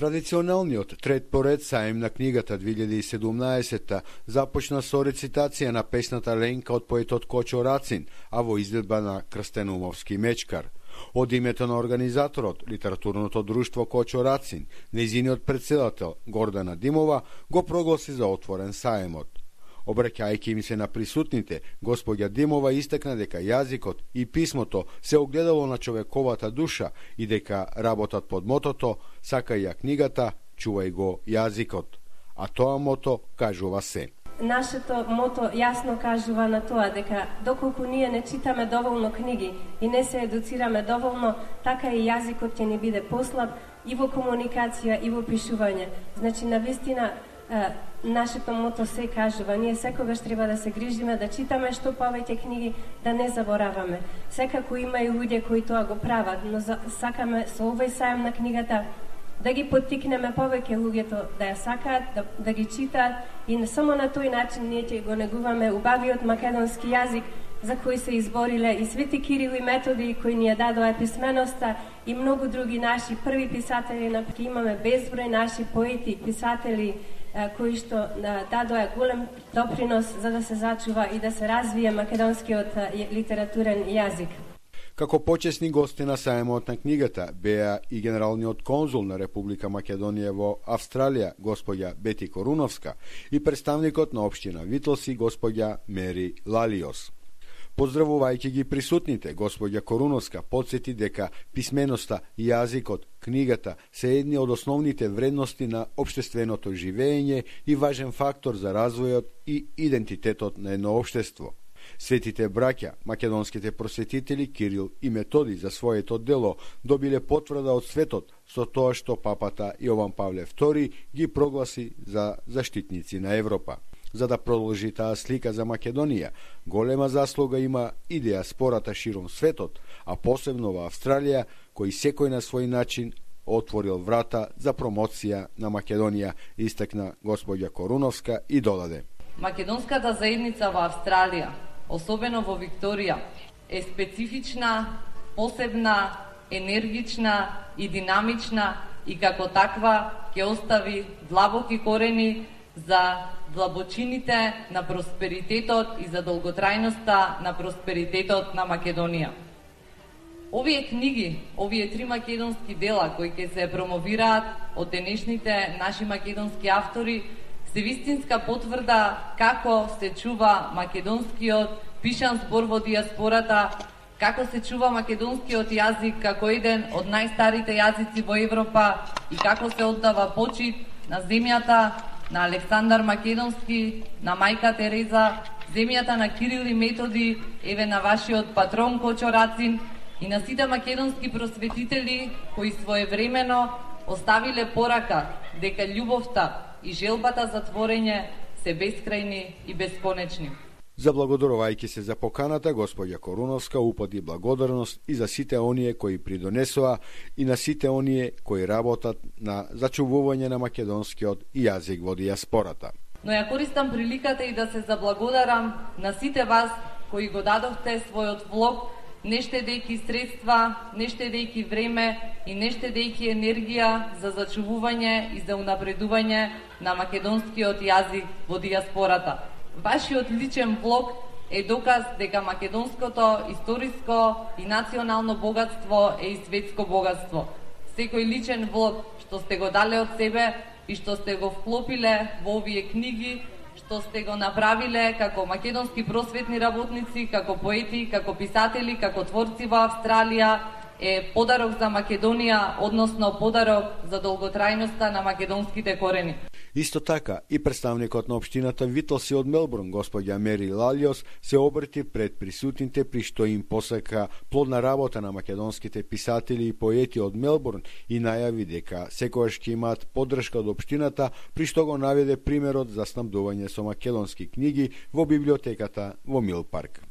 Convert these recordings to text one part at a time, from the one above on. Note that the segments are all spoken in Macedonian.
Традиционалниот трет поред саем на книгата 2017 започна со рецитација на песната Ленка од поетот Кочо Рацин, а во изvedба на Крстен Умовски мечкар. Од името на организаторот, литературното друштво Кочо Рацин, нејзиниот председател Гордана Димова го прогласи за отворен саемот. Обраќајќи им се на присутните, господја Димова истакна дека јазикот и писмото се огледало на човековата душа и дека работат под мотото "Сакај ја книгата, чувај го јазикот", а тоа мото кажува се. Нашето мото јасно кажува на тоа дека доколку ние не читаме доволно книги и не се едуцираме доволно, така и јазикот ќе ни биде послаб и во комуникација и во пишување. Значи, навистина, нашето мото се кажува. Ние секогаш треба да се грижиме, да читаме што повеќе книги, да не забораваме. Секако има и луѓе кои тоа го прават, но сакаме со овој саем на книгата да ги поттикнеме повеќе луѓето да ја сакаат, да ги читаат и само на тој начин ние ќе го негуваме убавиот македонски јазик за кој се избориле и Свети Кирил и Методи кои ни ја дадоа писменоста и многу други наши први писатели, например имаме безброј наши поети, писатели кои што дадоа голем допринос за да се зачува и да се развие македонскиот литературен јазик. Како почесни гости на саемот на книгата беа и генералниот конзул на Република Македонија во Австралија, господја Бети Коруновска, и представникот на општина Витлси, господја Мери Лалиос. Поздравувајќи ги присутните, господја Коруновска подсети дека писменоста и јазикот, книгата се едни од основните вредности на општественото живење и важен фактор за развојот и идентитетот на едно општество. Светите браќа, македонските просветители Кирил и Методи за своето дело добиле потврда од светот со тоа што папата Јован Павле II ги прогласи за заштитници на Европа. За да продолжи таа слика за Македонија, голема заслуга има и диаспората широм светот, а посебно во Австралија, кој секој на свој начин отворил врата за промоција на Македонија, истакна господја Коруновска и додаде. Македонската заедница во Австралија, особено во Викторија, е специфична, посебна, енергична и динамична и како таква ќе остави длабоки корени за длабочините на просперитетот и за долготрајноста на просперитетот на Македонија. Овие книги, овие 3 македонски дела кои ќе се промовираат од денешните наши македонски автори, се вистинска потврда како се чува македонскиот пишан збор во диаспората, како се чува македонскиот јазик како еден од најстарите јазици во Европа и како се оддава почит на земјата на Александар Македонски, на мајка Тереза, земјата на Кирил и Методи, еве на вашиот патрон Кочо Рацин и на сите македонски просветители кои своевремено оставиле порака дека љубовта и желбата за творење се бескрајни и бесконечни. Заблагодарувајќи се за поканата, господја Коруновска упади благодарност и за сите оние кои придонесоа и на сите оние кои работат на зачувување на македонскиот јазик во диаспората. Но ја користам приликата и да се заблагодарам на сите вас кои го дадовте својот влог, не штедејќи средства, не штедејќи време и не штедејќи енергија за зачувување и за унапредување на македонскиот јазик во диаспората. Вашиот личен влог е доказ дека македонското историско и национално богатство е и светско богатство. Секој личен влог што сте го дале од себе и што сте го вклопиле во овие книги, што сте го направиле како македонски просветни работници, како поети, како писатели, како творци во Австралија, е подарок за Македонија, односно подарок за долготрајноста на македонските корени. Исто така и представникот на општината Витлси од Мелбурн, господја Мери Лалиос, се обрати пред присутните при што им посака плодна работа на македонските писатели и поети од Мелбурн и најави дека секогаш ќе имаат поддршка од општината, при што го наведе примерот за снабдување со македонски книги во библиотеката во Мил Парк.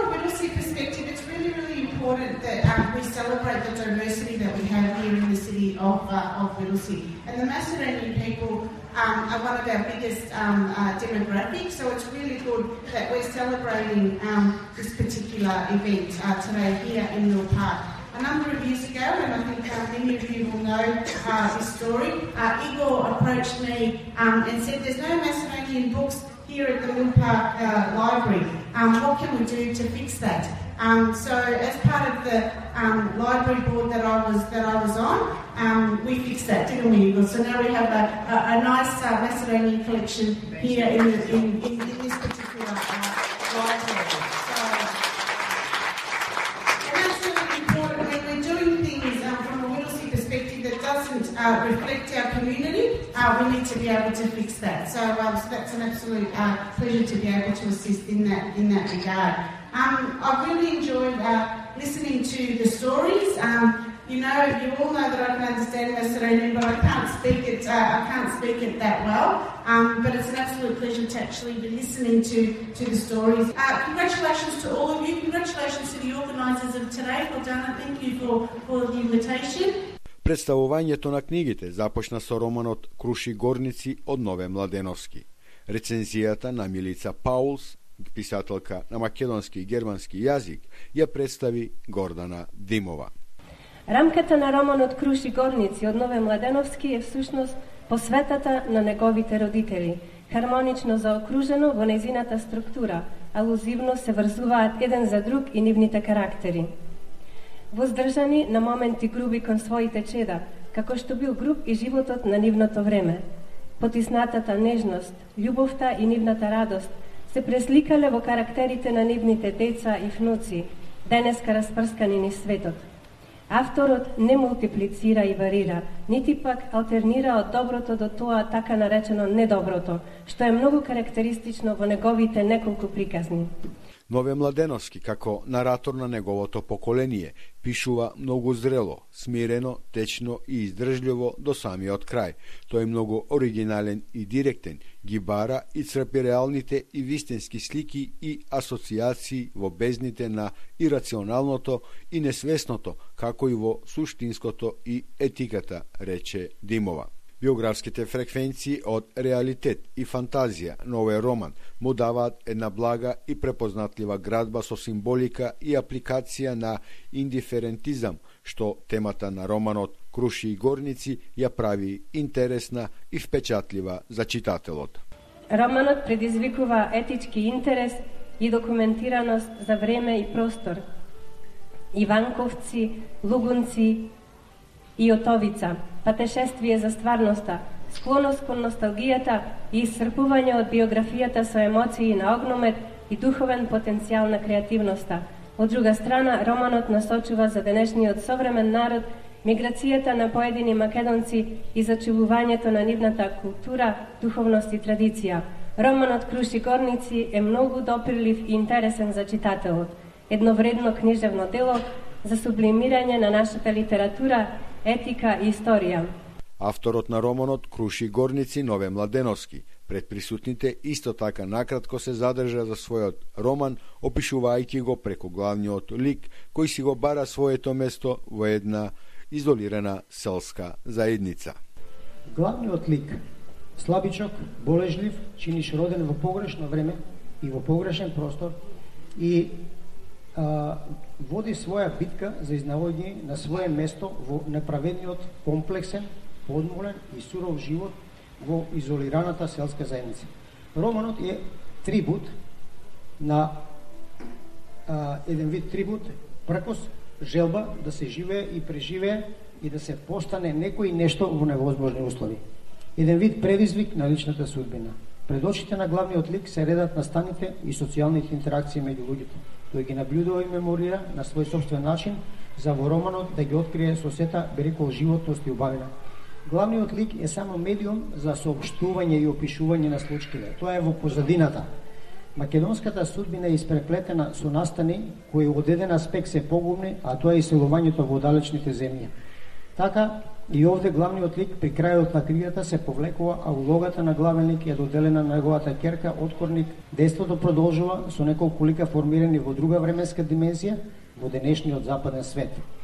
Important that we celebrate the diversity that we have here in the city of Whittlesea. And the Macedonian people are one of our biggest demographics, so it's really good that we're celebrating this particular event today here in Mill Park. And a number of years ago, and I think many of you will know this story, Igor approached me and said, there's no Macedonian books here at the Mill Park Library. What can we do to fix that? So as part of the library board that I was on, we fixed that, didn't we, Igor? So now we have a nice Macedonian collection here in this particular library. So, and that's really important when we're doing things from a Whittlesea perspective that doesn't reflect our community. We need to be able to fix that. So that's an absolute pleasure to be able to assist in that regard. I've really enjoyed listening to the stories. You all know that I can understand Macedonian, but I can't speak it that well. But it's an absolute pleasure to actually be listening to the stories. Congratulations to all of you. Congratulations to the organisers of today. Well done. Thank you for the invitation. Представувањето на книгите започна со романот Круши горници од Нове Младеновски. Рецензијата на Милица Паулс, писателка на македонски и германски јазик, ја представи Гордана Димова. Рамката на романот Круши горници од Нове Младеновски е всушност посветата на неговите родители, хармонично заокружено во нејзината структура, алузивно се врзуваат еден за друг и нивните карактери. Воздржани на моменти груби кон своите чеда, како што бил груб и животот на нивното време. Потиснатата нежност, љубовта и нивната радост се пресликале во карактерите на нивните деца и внуци, денеска распрскани низ светот. Авторот не мултиплицира и варира, нити пак алтернира од доброто до тоа така наречено недоброто, што е многу карактеристично во неговите неколку приказни. Нове Младеновски, како наратор на неговото поколение, пишува многу зрело, смирено, течно и издржливо до самиот крај. Тој е многу оригинален и директен, ги бара и црпи реалните и вистински слики и асоциации во бездните на ирационалното и несвесното, како и во суштинското и етиката, рече Димова. Биографските фреквенции од реалитет и фантазија на овој роман му даваат една блага и препознатлива градба со символика и апликација на индиферентизам, што темата на романот Круши и горници ја прави интересна и впечатлива за читателот. Романот предизвикува етички интерес и документираност за време и простор. Иванковци, Лугунци и Отовица, патешествие за стварноста, склоност кон носталгијата и исцрпување од биографијата со емоции на огномет и духовен потенцијал на креативноста. Од друга страна, романот насочува за денешниот современ народ миграцијата на поедини македонци и зачувувањето на нивната култура, духовност и традиција. Романот Круши горници е многу допирлив и интересен за читателот. Едно вредно книжевно дело за сублимирање на нашата литература, етика и историја. Авторот на романот Круши горници Нове Младеновски пред присутните исто така накратко се задржа за својот роман, опишувајќи го преку главниот лик кој си го бара своето место во една изолирана селска заедница. Главниот лик, слабичок, болежлив, чиниш роден во погрешно време и во погрешен простор и води своја битка за изнаоѓање на свое место во неправедниот, комплексен, подмолен и суров живот во изолираната селска заедница. Романот е трибут на еден вид трибут, пркос, желба да се живее и преживее и да се постане некој нешто во невозможни услови. Еден вид предизвик на личната судбина. Пред очите на главниот лик се редат настаните и социјалните интеракции меѓу луѓето. Тој ги наблюдува и меморира на свој собствен начин за во романот да ги открие со сета, би рекол, животност и убавина. Главниот лик е само медиум за соопштување и опишување на случките. Тоа е во позадината. Македонската судбина е испреплетена со настани кои од еден аспект се погубни, а тоа е иселувањето во далечните земји. Така и овде главниот лик при крајот на книгата се повлекува, а улогата на главен лик е доделена на неговата ќерка Откорник. Действото продолжува со неколку лика формирани во друга временска димензија во денешниот западен свет.